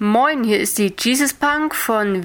Moin, hier ist die Jesus Punk von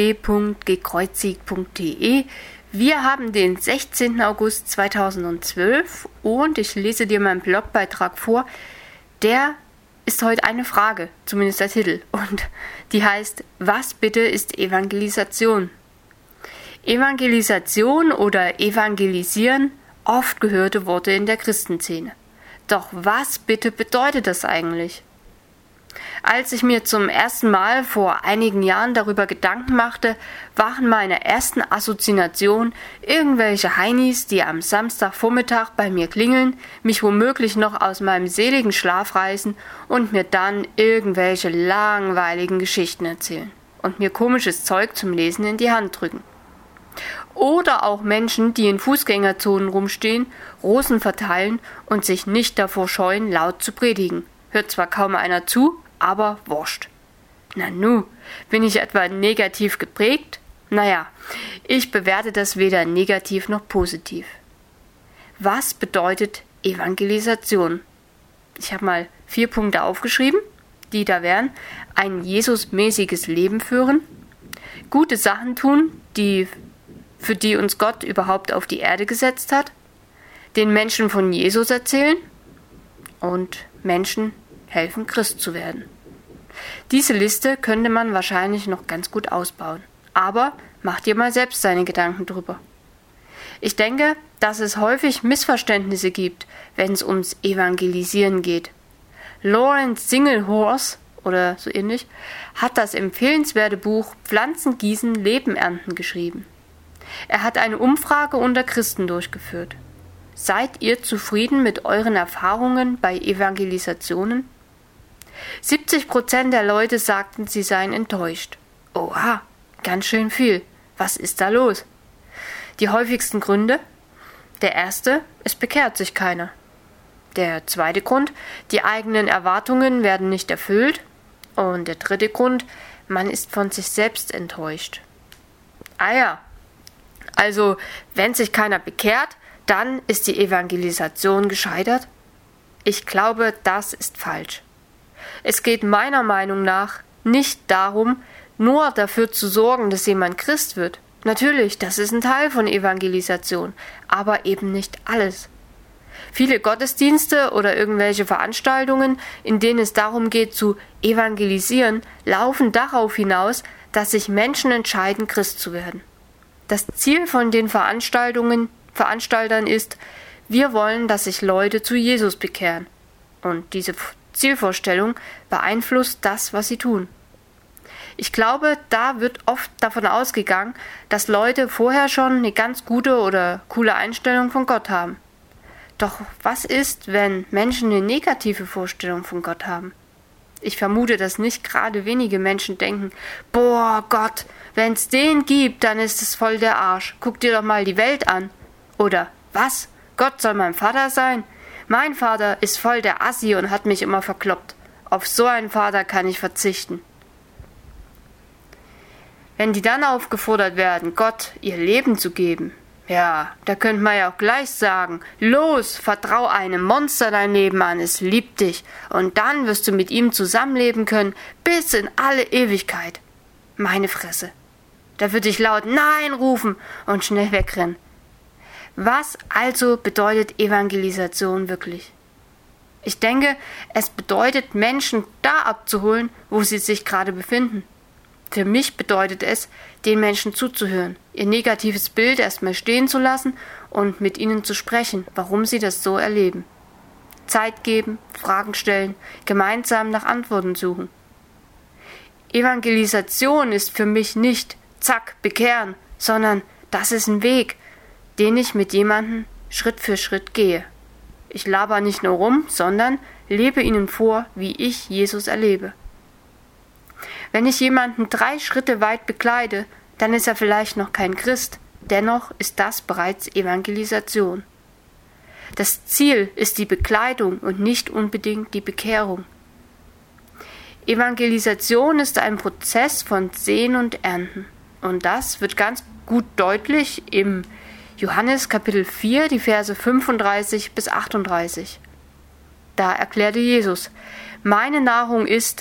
www.gekreuzigt.de. Wir haben den 16. August 2012 und ich lese dir meinen Blogbeitrag vor. Der ist heute eine Frage, zumindest der Titel, und die heißt: Was bitte ist Evangelisation? Evangelisation oder evangelisieren, oft gehörte Worte in der Christenszene. Doch was bitte bedeutet das eigentlich? Als ich mir zum ersten Mal vor einigen Jahren darüber Gedanken machte, waren meine ersten Assoziationen irgendwelche Heinis, die am Samstagvormittag bei mir klingeln, mich womöglich noch aus meinem seligen Schlaf reißen und mir dann irgendwelche langweiligen Geschichten erzählen und mir komisches Zeug zum Lesen in die Hand drücken. Oder auch Menschen, die in Fußgängerzonen rumstehen, Rosen verteilen und sich nicht davor scheuen, laut zu predigen. Hört zwar kaum einer zu, aber wurscht. Nanu, bin ich etwa negativ geprägt? Naja, ich bewerte das weder negativ noch positiv. Was bedeutet Evangelisation? Ich habe mal 4 Punkte aufgeschrieben, die da wären: ein Jesus-mäßiges Leben führen, gute Sachen tun, für die uns Gott überhaupt auf die Erde gesetzt hat, den Menschen von Jesus erzählen und Menschen helfen, Christ zu werden. Diese Liste könnte man wahrscheinlich noch ganz gut ausbauen. Aber mach dir mal selbst deine Gedanken drüber. Ich denke, dass es häufig Missverständnisse gibt, wenn es ums Evangelisieren geht. Lawrence Singlehurst oder so ähnlich hat das empfehlenswerte Buch Pflanzen gießen, Leben ernten geschrieben. Er hat eine Umfrage unter Christen durchgeführt. Seid ihr zufrieden mit euren Erfahrungen bei Evangelisationen? 70% der Leute sagten, sie seien enttäuscht. Oha, ganz schön viel. Was ist da los? Die häufigsten Gründe? Der erste, es bekehrt sich keiner. Der zweite Grund, die eigenen Erwartungen werden nicht erfüllt. Und der dritte Grund, man ist von sich selbst enttäuscht. Ah ja, also wenn sich keiner bekehrt, dann ist die Evangelisation gescheitert? Ich glaube, das ist falsch. Es geht meiner Meinung nach nicht darum, nur dafür zu sorgen, dass jemand Christ wird. Natürlich, das ist ein Teil von Evangelisation, aber eben nicht alles. Viele Gottesdienste oder irgendwelche Veranstaltungen, in denen es darum geht zu evangelisieren, laufen darauf hinaus, dass sich Menschen entscheiden, Christ zu werden. Das Ziel von den Veranstaltern ist, wir wollen, dass sich Leute zu Jesus bekehren. Und diese Zielvorstellung beeinflusst das, was sie tun. Ich glaube, da wird oft davon ausgegangen, dass Leute vorher schon eine ganz gute oder coole Einstellung von Gott haben. Doch was ist, wenn Menschen eine negative Vorstellung von Gott haben? Ich vermute, dass nicht gerade wenige Menschen denken: Boah, Gott, wenn's den gibt, dann ist es voll der Arsch. Guck dir doch mal die Welt an. Oder: Was? Gott soll mein Vater sein? Mein Vater ist voll der Assi und hat mich immer verkloppt. Auf so einen Vater kann ich verzichten. Wenn die dann aufgefordert werden, Gott ihr Leben zu geben, ja, da könnte man ja auch gleich sagen: Los, vertrau einem Monster dein Leben an, es liebt dich, und dann wirst du mit ihm zusammenleben können, bis in alle Ewigkeit. Meine Fresse. Da würde ich laut Nein rufen und schnell wegrennen. Was also bedeutet Evangelisation wirklich? Ich denke, es bedeutet, Menschen da abzuholen, wo sie sich gerade befinden. Für mich bedeutet es, den Menschen zuzuhören, ihr negatives Bild erstmal stehen zu lassen und mit ihnen zu sprechen, warum sie das so erleben. Zeit geben, Fragen stellen, gemeinsam nach Antworten suchen. Evangelisation ist für mich nicht zack, bekehren, sondern das ist ein Weg, den ich mit jemandem Schritt für Schritt gehe. Ich laber nicht nur rum, sondern lebe ihnen vor, wie ich Jesus erlebe. Wenn ich jemanden 3 Schritte weit begleite, dann ist er vielleicht noch kein Christ. Dennoch ist das bereits Evangelisation. Das Ziel ist die Begleitung und nicht unbedingt die Bekehrung. Evangelisation ist ein Prozess von Sehen und Ernten. Und das wird ganz gut deutlich im Johannes Kapitel 4, die Verse 35 bis 38. Da erklärte Jesus: Meine Nahrung ist,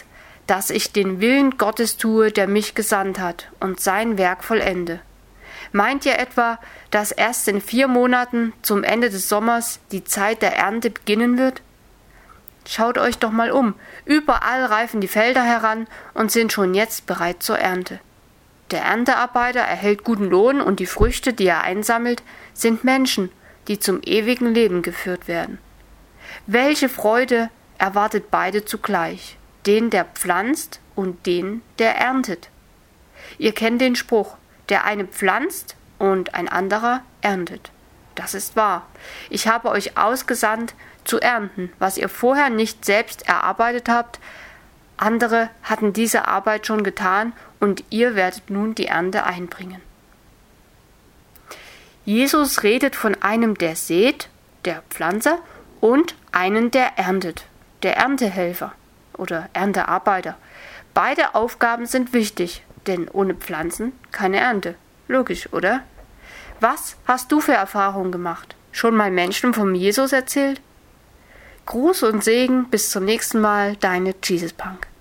dass ich den Willen Gottes tue, der mich gesandt hat, und sein Werk vollende. Meint ihr etwa, dass erst in 4 Monaten zum Ende des Sommers die Zeit der Ernte beginnen wird? Schaut euch doch mal um. Überall reifen die Felder heran und sind schon jetzt bereit zur Ernte. Der Erntearbeiter erhält guten Lohn und die Früchte, die er einsammelt, sind Menschen, die zum ewigen Leben geführt werden. Welche Freude erwartet beide zugleich, den, der pflanzt und den, der erntet. Ihr kennt den Spruch, der eine pflanzt und ein anderer erntet. Das ist wahr. Ich habe euch ausgesandt, zu ernten, was ihr vorher nicht selbst erarbeitet habt. Andere hatten diese Arbeit schon getan und ihr werdet nun die Ernte einbringen. Jesus redet von einem, der sät, der Pflanzer, und einen, der erntet, der Erntehelfer oder Erntearbeiter. Beide Aufgaben sind wichtig, denn ohne Pflanzen keine Ernte. Logisch, oder? Was hast du für Erfahrungen gemacht? Schon mal Menschen vom Jesus erzählt? Gruß und Segen, bis zum nächsten Mal, deine Jesus Punk.